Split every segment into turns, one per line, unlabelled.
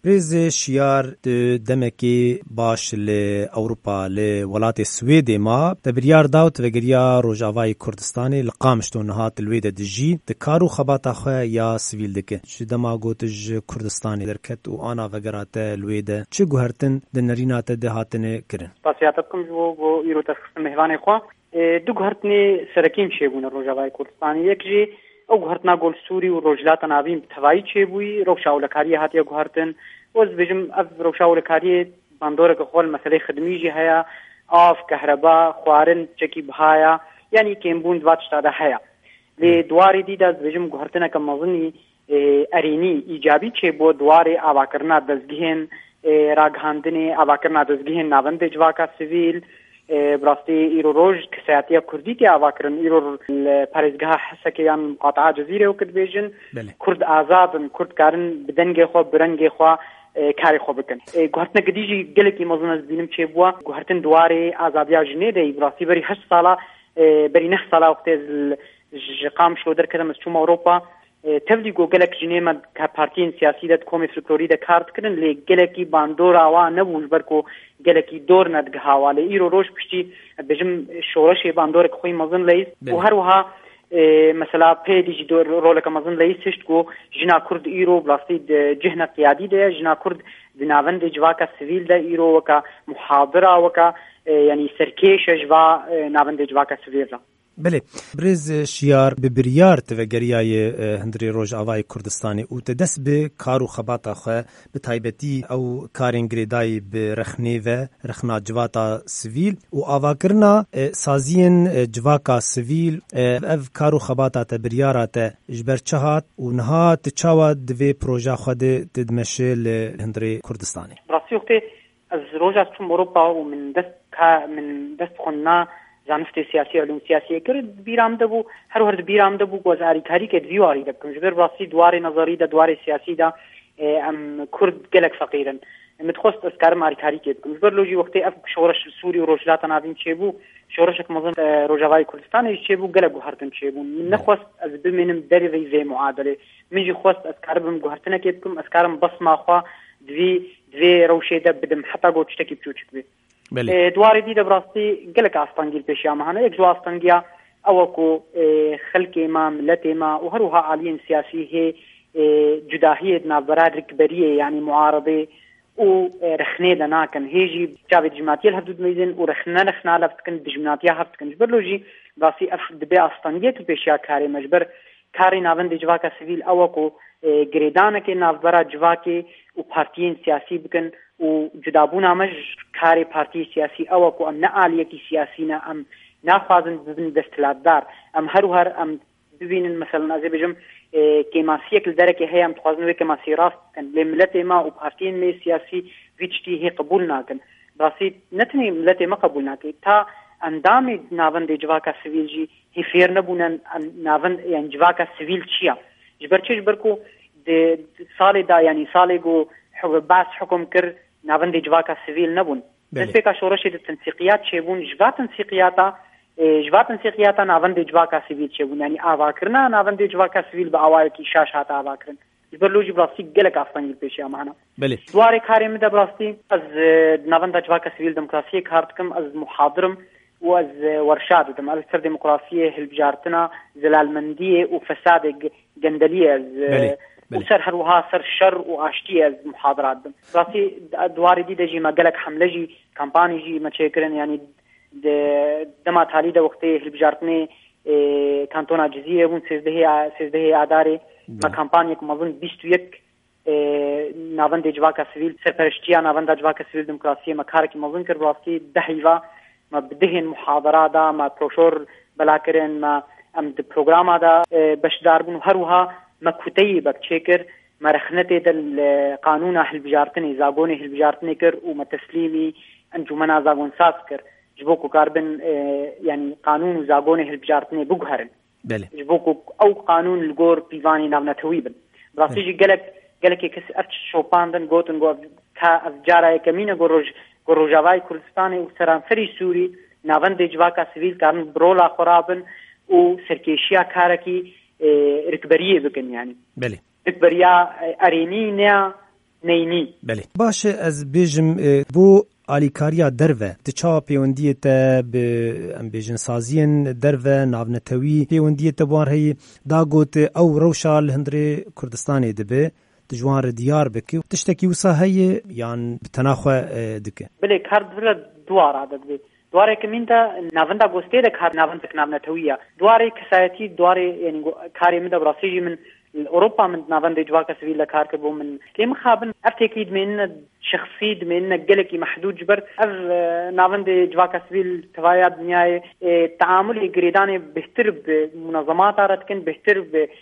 رز شیار دمکی باش لأوروبا لولات سوید ما تبریار داوت وگریا روجاوای کردستانی لقامشتو نهات الوید دجی دکارو خباتا خو یا سویل دکه شدما گوتج کردستانی درکت و آنا وگرات الوید چه گوهرتن دنرینات دهاتن کرن
پاسیاتکم جو ایرو تخص مهوان خو دو گوهرتنی سرکیم شیبون روجاوای کردستانی یکجی او گوهرتنا گل سوری و روجلات ناویم توایی چه بوی روشاولکاری هاتیا گوهرتن وز بجم اف روشاولکاری باندوره که خول مسئله خدمی جی هیا آف کهربا خوارن چکی بهایا یعنی کمبون دوات شتاده هیا لی دواری دیده بجم گوهرتنا که مظنی ارینی ایجابی چه بو دواری آواکرنا دزگهن راگهاندن آواکرنا دزگهن ناوند جواکا سویل براستی ایرو روز کساتیا کردی که آواکرن ایرو پارێزگاها حسکیان مقاطعه جزیره و کرد بیجن کرد آزادن کرد کارن بدنگ خو برنگ خو کاری خو بکن گوهرتن گدیجی گلکی مزن از بینم چه بوا گوهرتن دواره آزادیا جنه دی براستی بری 8 ساله بری 9 ساله وقت قام شو در کدم از چوم اوروپا تبلیغو گلک جنیمه که پارتین سیاسی داد کومی فلکلوری داد کارت کردن لی گلکی باندور آوا نبوش برکو گلکی دور ندگه حواله ایرو روش پشتی بجم شورش باندور که خوی مزن لیز و هر وها مثلا پیدیجی دور رولک مزن لیز سشت گو جنا کرد ایرو بلاستی جهنه قیادی ده جنا کرد دناوند جواکا سویل ده ایرو وکا محاضره وکا یعنی سرکیش جوا ناوند جواکا سویل ده
بله برز شیار ببریار توگریای هندری روج آوای کردستانی او تدس به کارو خباتا خو به تایبتی او کارین گریدای به رخنی و رخنا جواتا سویل و آواکرنا سازین جواکا سویل اف کارو خباتا تبریارات جبر چهات و نهات چاوا دوی پروژه خود تدمشه لهندری کردستانی
براستی وقتی از روج از چون اوروپا و من دست خوننا زانستی سیاسی علوم سیاسی کرد بیرام دبو هر بیرام دبو گزاری کاری که دیواری دکن جبر راستی دوار نظری دا دوار سیاسی دا ام کرد گلک فقیرن متخصص اسکار ماری کاری که دکن جبر لوجی وقتی اف شورش سوری و روجلات نابین چه بو شورش که مزن روجاوای کردستان چه بو گلک گوهرتن چه بو نخواست از بمنم دری وی معادله میجی خواست اسکار بم گوهرتن که دکم اسکارم بس ما خوا دوی روشه دا بدم حتی گوچ تکی بچوچک بی دواری دیده براستی گلک آستانگیل پیشی آمهانه یک جو آستانگیا اوکو خلق ما ملت ما و هروها عالین سیاسی ہے جداهی نابرا رکبریه یعنی معارضه و رخنه دناکن هیجی جاوید جماعتی الحدود میزن و رخنه لفتکن بجماعتی هفتکن جبر لوجی براستی اف دبی آستانگیه تو پیشیا کاری مجبر کاری ناوند جواکا سویل اوکو گریدانه که نابرا جواکی و پارتیین سیاسی بکن و جدابونا مج کاری پارتی سیاسی او کو ام نه عالیه کی سیاسی نه ام نافذن ببن دستلاتدار ام هر ام ببینن مثلا از بجم کیماسیه کل درکه هي ام تخوازنوی کماسی راست کن لملت ما و پارتین می سیاسی ویچتی هی قبول ناکن براستی نتنی ملت ما قبول ناکن تا اندام ناوند جواکا سویل جی هی فیر نبونن ناوند یعنی جواکا سویل چیا جبر کو د سال دا یعنی سال گو باس حکم کر ناوند جواکا سویل نبون دسته کا شورش د تنسیقیات چبون جوات تنسیقیات ناوند جواکا سویل چبون یعنی آواکرنا ناوند جواکا سویل با اوای کی شاشات آواکرن برلوجی براستی گلک آستانگیل پیشی آمانا
بله
دواره کاری مده براستی از ناوند جواکا سویل دموکراسی کارتکم از محاضرم و از ورشاد دم از سر دموکراسی هلبجارتنا زلالمندی و فساد گندلی از وسر هروها سر شر و آشتی از محاضرات دم راستی دواری دیده جی ما گلک حمله جی کمپانی جی ما چه کرن یعنی دما تالی ده وقتی هلبجارتنی کانتونا جزیره بون 13 آداره ما کمپانی که مظن 21 ناوند جواکا سویل سرپرشتیا ناوند جواکا سویل دموکراسی ما کار که مظن کرد راستی دهیوا ما بدهن محاضرات دا ما پروشور بلا کرن ما ام د پروگرام دا بشدار بون هروها ما كتيبك شكر ما رخنتي دل قانون هلبجارتني زاغوني هلبجارتني كر وما تسليمي انجمنا زاغون ساسكر جبوكو كاربن يعني قانون زاغوني هلبجارتني بوغهرن جبوكو او قانون الجور بيفاني نافنا تويبن براسيجي قالك كس ارتش شوباندن غوتن غو كا جارا كمينه غروجاوي كردستاني وسران فري سوري ناوند جواكا سيفيل كارن برولا خرابن و سركيشيا كاركي ركبريه بكن يعني
بله
ركبريا اريني نيا نینی.
بله باشه از بیجم بو آلیکاریا دروه تچا پیوندیت به ام بیجن سازین دروه ناونتوی پیوندیت بوار هی داگوت او روشال هندری کردستانی دبه تجوار دیار بکی تشتکی وسا هی یان بتناخو دکه.
بله کارد دوار عدد بی دواره کمیندا ناوندا گوسته ده کار ناوند ناونتویه دواره کسایتی دواره یعنی کاری من براسیجی من اوروبا من ناوند جواك سويلا كاركبو من لم خابن افتكيد من شخصي من قلقي محدود جبر ناوند جواك سويل توايا دنيا تعامل جريداني بهتر بمنظمات عرتكن بهتر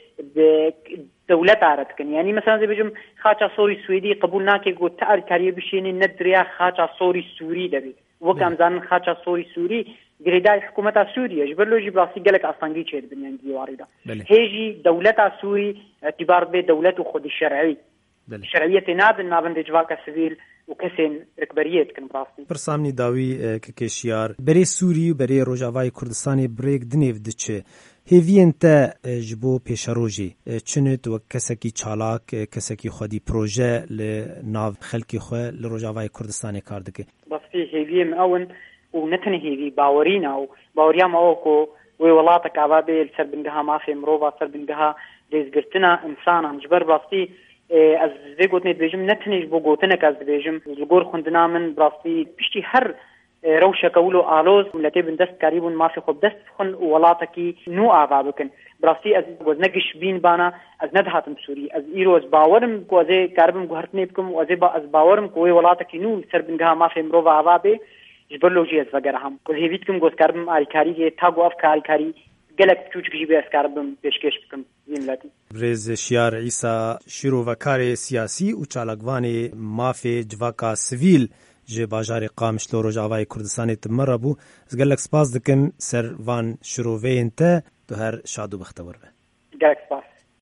بدولات عرتكن يعني مثلا زي بجم خاطا سوري سويدي قبولنا كي قلت تعال كاريه بشيني ندريا خاطا سوري سوري دبي وكم زان خاطا سوري سوري جريداي حكومة سوريا جبرلو جبراسي قالك أصلاً جيد بنيان ديواريدا هيجي دولة سوري اعتبار بدولته خود الشرعي الشرعية ناد النابند جواك سفيل وكسين ركبريت كن براسي
برسامني داوي ككشيار بري سوري وبري روجاواي كردستاني بريك دنيف دچه هیوی انت جبو پیشروجی چنت و کسکی چالاک کسکی خودی پروژه لناو خلکی خو لروجاواي كردستاني کار دکه
بس في هیوی ماون ونتنهي في باورينا او باوريا ماوكو وولاتك عبابي السربنجها ما في مروبا سربنجها ديزغرتنا انسان عن جبر براستي از زي قلت بيجم نتنج بو قوتنك از بيجم زغور خندنا من براستي بشتي هر روشة كولو آلوز ملتي بندست قريبون ما في خب دست خن ولاتكي نو عبابكن براستي از وزنقش بين بانا از ندهاتم سوري از ايرو از باورم كو ازي كاربم قهرتني بكم وازي از باورم كو ولاتكي نو سربنجها ما في مروبا عبابي جبرلوجي از وگرهم کو هیویتکم گوس کاربم آریکاری که تاگو اف کاری گلک چوچ کجی بیس کاربم پیشکش بکم زملاتی
برز شیار عیسی شیرو وکار سیاسی و چالاگوانی مافی جواکا سویل جه باجار قامشلو روجاواي كردستاني تمربو از گلک سپاس دکم سر وان شروع وینته تو هر شادو بختور به
گلک سپاس